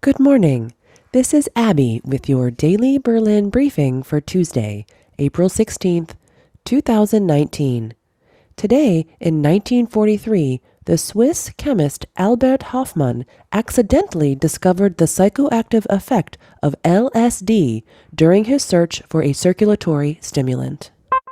Good morning. This is Abby with your daily Berlin briefing for Tuesday, April 16th, 2019. Today, in 1943, the Swiss chemist Albert Hofmann accidentally discovered the psychoactive effect of LSD during his search for a circulatory stimulant.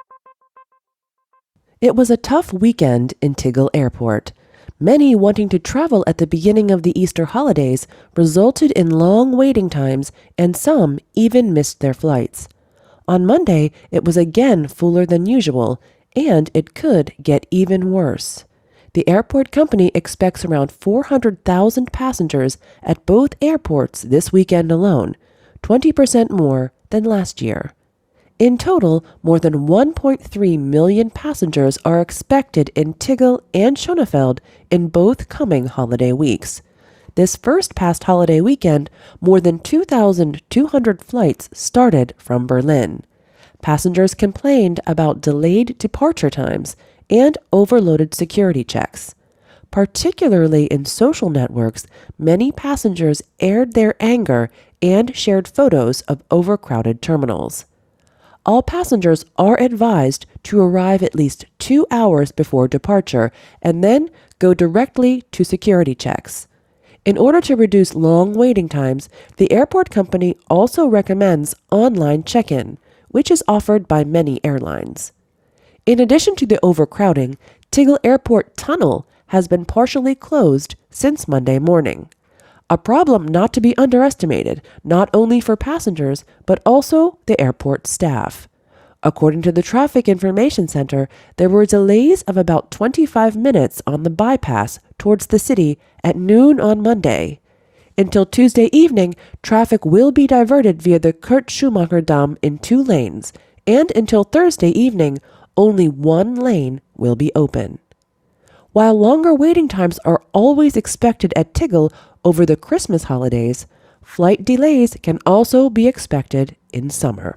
It was a tough weekend in Tegel Airport. Many wanting to travel at the beginning of the Easter holidays resulted in long waiting times, and some even missed their flights. On Monday, it was again fuller than usual, and it could get even worse. The airport company expects around 400,000 passengers at both airports this weekend alone, 20% more than last year. In total, more than 1.3 million passengers are expected in Tegel and Schönefeld in both coming holiday weeks. This first past holiday weekend, more than 2,200 flights started from Berlin. Passengers complained about delayed departure times and overloaded security checks. Particularly in social networks, many passengers aired their anger and shared photos of overcrowded terminals. All passengers are advised to arrive at least 2 hours before departure and then go directly to security checks. In order to reduce long waiting times, the airport company also recommends online check-in, which is offered by many airlines. In addition to the overcrowding, Tegel Airport Tunnel has been partially closed since Monday morning. A problem not to be underestimated, not only for passengers, but also the airport staff. According to the Traffic Information Center, there were delays of about 25 minutes on the bypass towards the city at noon on Monday. Until Tuesday evening, traffic will be diverted via the Kurt Schumacher Damm in 2 lanes, and until Thursday evening, only 1 lane will be open. While longer waiting times are always expected at Tegel over the Christmas holidays, flight delays can also be expected in summer.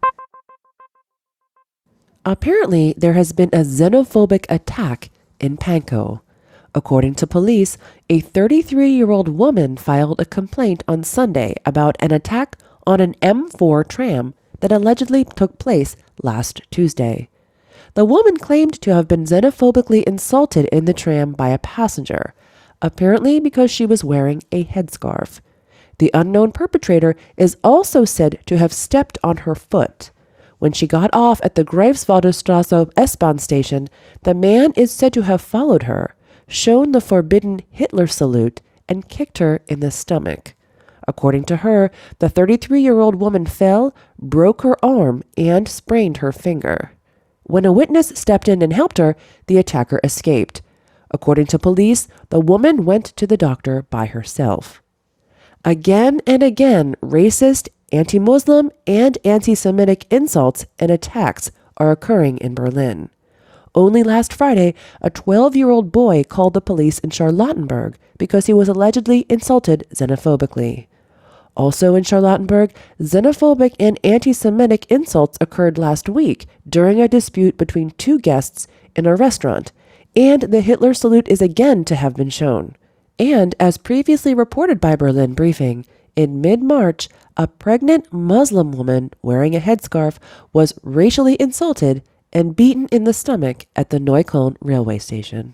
Apparently, there has been a xenophobic attack in Pankow. According to police, a 33-year-old woman filed a complaint on Sunday about an attack on an M4 tram that allegedly took place last Tuesday. The woman claimed to have been xenophobically insulted in the tram by a passenger, apparently because she was wearing a headscarf. The unknown perpetrator is also said to have stepped on her foot. When she got off at the Greifswalder Straße S-Bahn station, the man is said to have followed her, shown the forbidden Hitler salute, and kicked her in the stomach. According to her, the 33-year-old woman fell, broke her arm, and sprained her finger. When a witness stepped in and helped her, the attacker escaped. According to police, the woman went to the doctor by herself. Again and again, racist, anti-Muslim, and anti-Semitic insults and attacks are occurring in Berlin. Only last Friday, a 12-year-old boy called the police in Charlottenburg because he was allegedly insulted xenophobically. Also in Charlottenburg, xenophobic and anti-Semitic insults occurred last week during a dispute between 2 guests in a restaurant, and the Hitler salute is again to have been shown. And as previously reported by Berlin Briefing, in mid-March, a pregnant Muslim woman wearing a headscarf was racially insulted and beaten in the stomach at the Neukölln railway station.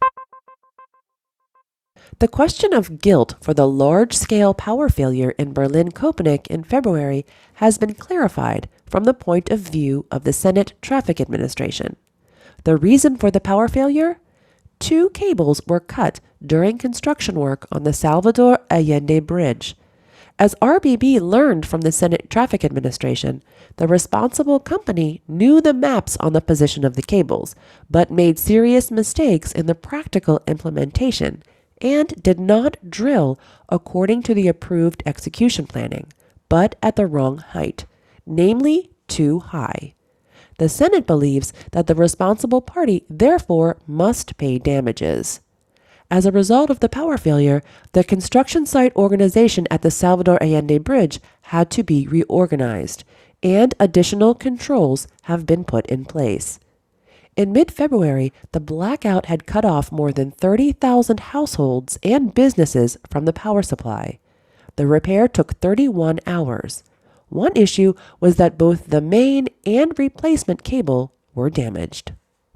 The question of guilt for the large-scale power failure in Berlin-Köpenick in February has been clarified from the point of view of the Senate Traffic Administration. The reason for the power failure? 2 cables were cut during construction work on the Salvador Allende Bridge. As RBB learned from the Senate Traffic Administration, the responsible company knew the maps on the position of the cables, but made serious mistakes in the practical implementation and did not drill according to the approved execution planning, but at the wrong height, namely too high. The Senate believes that the responsible party therefore must pay damages. As a result of the power failure, the construction site organization at the Salvador Allende Bridge had to be reorganized, and additional controls have been put in place. In mid-February, the blackout had cut off more than 30,000 households and businesses from the power supply. The repair took 31 hours. One issue was that both the main and replacement cable were damaged.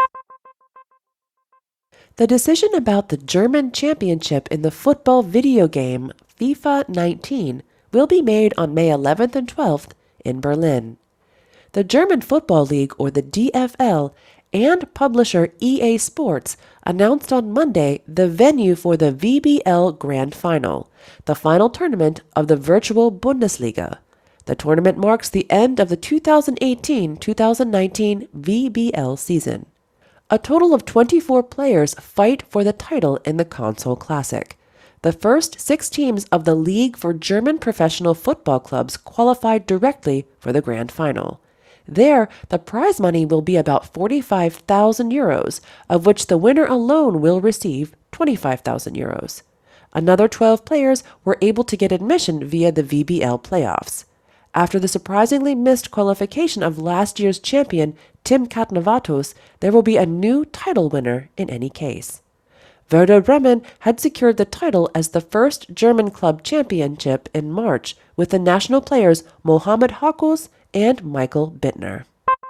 The decision about the German championship in the football video game FIFA 19 will be made on May 11th and 12th in Berlin. The German Football League, or the DFL, and publisher EA Sports announced on Monday the venue for the VBL Grand Final, the final tournament of the virtual Bundesliga. The tournament marks the end of the 2018-2019 VBL season. A total of 24 players fight for the title in the Console Classic. The first 6 teams of the League for German Professional Football Clubs qualified directly for the Grand Final. There, the prize money will be about 45,000 euros, of which the winner alone will receive 25,000 euros. Another 12 players were able to get admission via the VBL playoffs. After the surprisingly missed qualification of last year's champion Tim Katnavatos, there will be a new title winner in any case. Werder Bremen had secured the title as the first German club championship in March with the national players Mohamed Hakos and Michael Bittner.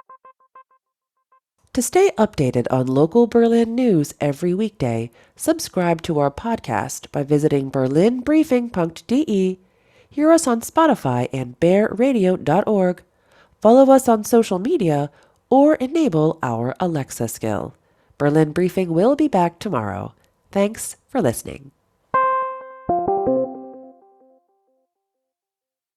To stay updated on local Berlin news every weekday, subscribe to our podcast by visiting berlinbriefing.de, hear us on Spotify and bearradio.org, follow us on social media, or enable our Alexa skill. Berlin Briefing will be back tomorrow. Thanks for listening.